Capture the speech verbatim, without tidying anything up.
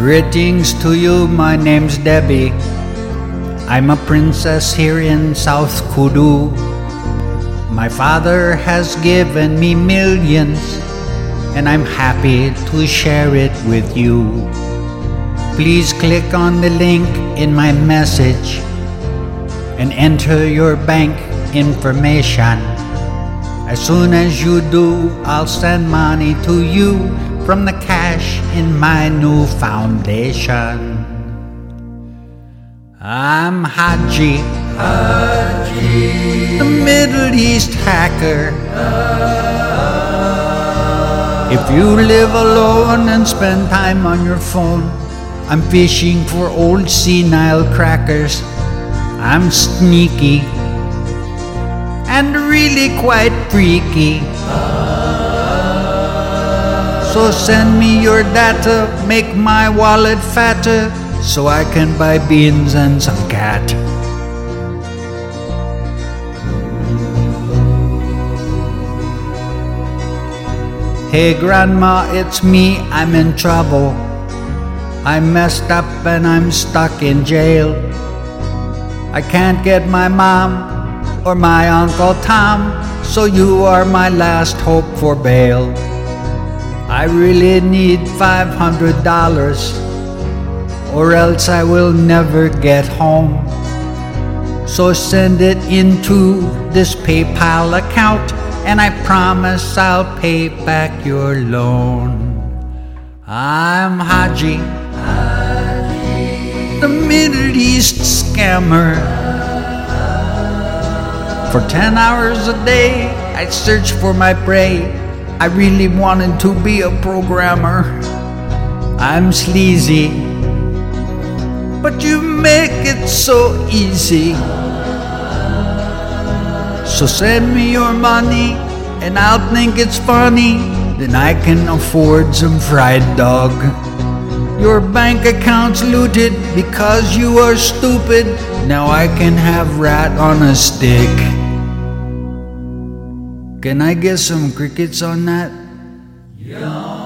Greetings to you, my name's Debbie. I'm a princess here in South Kudu. My father has given me millions, and I'm happy to share it with you. Please click on the link in my message and enter your bank information. As soon as you do, I'll send money to you from the cash in my new foundation. I'm Haji, Haji, the Middle East hacker. If you live alone and spend time on your phone, I'm fishing for old senile crackers. I'm sneaky and really quite freaky. So send me your data, make my wallet fatter, so I can buy beans and some cat. Hey grandma, it's me, I'm in trouble. I messed up and I'm stuck in jail. I can't get my mom or my Uncle Tom, so you are my last hope for bail. I really need five hundred dollars, or else I will never get home. So send it into this PayPal account, and I promise I'll pay back your loan. I'm Haji, Haji, the Middle East scammer. For ten hours a day, I search for my prey. I really wanted to be a programmer. I'm sleazy, but you make it so easy. So send me your money, and I'll think it's funny. Then I can afford some fried dog. Your bank account's looted because you are stupid. Now I can have rat on a stick. Can I get some crickets on that? Yeah.